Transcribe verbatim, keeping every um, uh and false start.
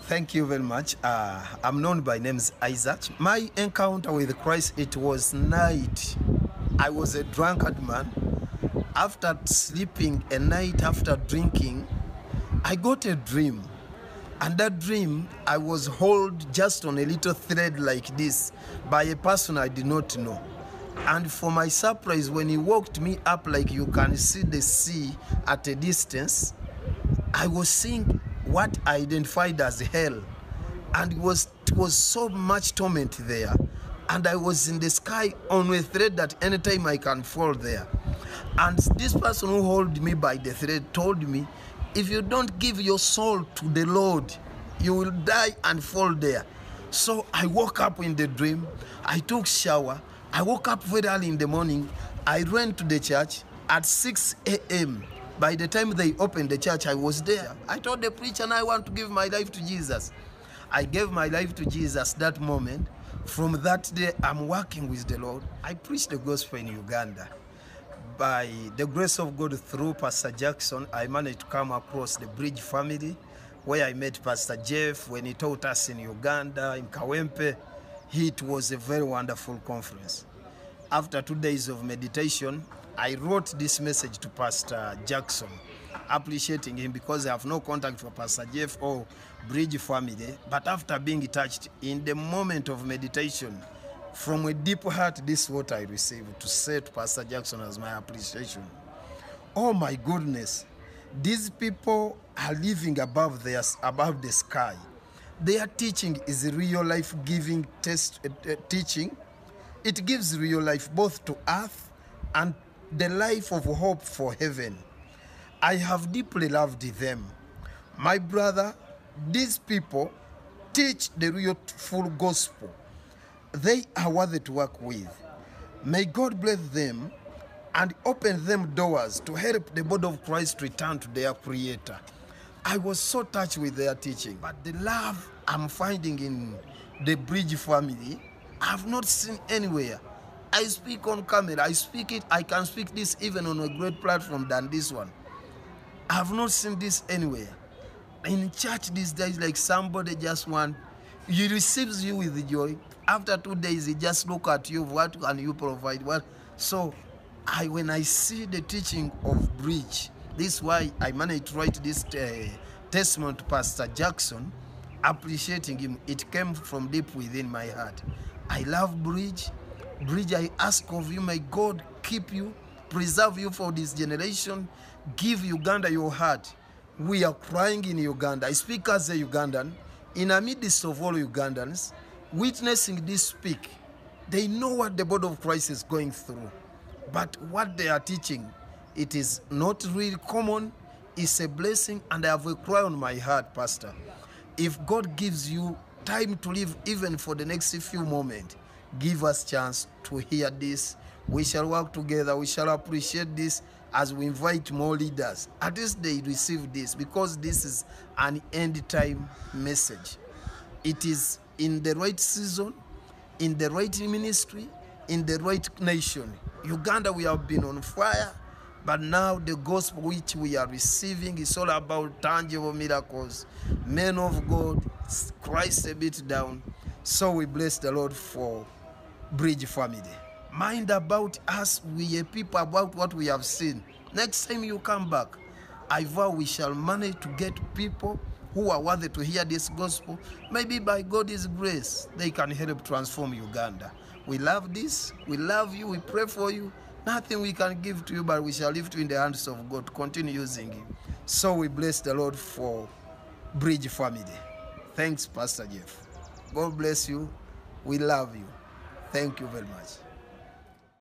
Thank you very much. Uh, I'm known by names Isaac. My encounter with Christ, it was night. I was a drunkard man. After sleeping a night, after drinking, I got a dream. And that dream, I was held just on a little thread like this by a person I did not know. And for my surprise, when he woke me up, like you can see the sea at a distance, I was seeing what I identified as hell. And it was, it was so much torment there. And I was in the sky on a thread that anytime I can fall there. And this person who held me by the thread told me, if you don't give your soul to the Lord, you will die and fall there. So I woke up in the dream. I took shower. I woke up very early in the morning. I ran to the church at six A M By the time they opened the church, I was there. I told the preacher, I want to give my life to Jesus. I gave my life to Jesus that moment. From that day, I'm working with the Lord. I preach the gospel in Uganda. By the grace of God, through Pastor Jackson, I managed to come across the Bridge family, where I met Pastor Jeff when he taught us in Uganda, in Kawempe. It was a very wonderful conference. After two days of meditation, I wrote this message to Pastor Jackson, appreciating him because I have no contact for Pastor Jeff or Bridge family. But after being touched, in the moment of meditation, from a deep heart, this is what I received to say to Pastor Jackson as my appreciation. Oh my goodness, these people are living above, their, above the sky. Their teaching is a real life-giving test, uh, uh, teaching. It gives real life both to earth and the life of hope for heaven. I have deeply loved them. My brother, these people teach the real full gospel. They are worthy to work with. May God bless them and open them doors to help the body of Christ return to their Creator. I was so touched with their teaching, but the love I'm finding in the Bridge family, I've not seen anywhere. I speak on camera, I speak it, I can speak this even on a great platform than this one. I've not seen this anywhere. In church these days, like somebody just want, he receives you with joy. After two days, he just look at you, what can you provide? What? So I, when I see the teaching of Bridge, this is why I managed to write this uh, testimony to Pastor Jackson, appreciating him. It came from deep within my heart. I love Bridge. Bridge, I ask of you, may God keep you, preserve you for this generation, give Uganda your heart. We are crying in Uganda. I speak as a Ugandan, in the midst of all Ugandans, witnessing this speak. They know what the body of Christ is going through. But what they are teaching, it is not really common. It's a blessing, and I have a cry on my heart, Pastor. If God gives you time to live even for the next few moments, give us chance to hear this. We shall work together. We shall appreciate this as we invite more leaders. At least they receive this, because this is an end time message. It is in the right season, in the right ministry, in the right nation. Uganda, we have been on fire, but now the gospel which we are receiving is all about tangible miracles. Men of God, Christ a bit down. So we bless the Lord for Bridge family. Mind about us, we are people about what we have seen. Next time you come back, I vow we shall manage to get people who are worthy to hear this gospel. Maybe by God's grace, they can help transform Uganda. We love this. We love you. We pray for you. Nothing we can give to you, but we shall lift you in the hands of God. Continue using you. So we bless the Lord for Bridge family. Thanks, Pastor Jeff. God bless you. We love you. Thank you very much.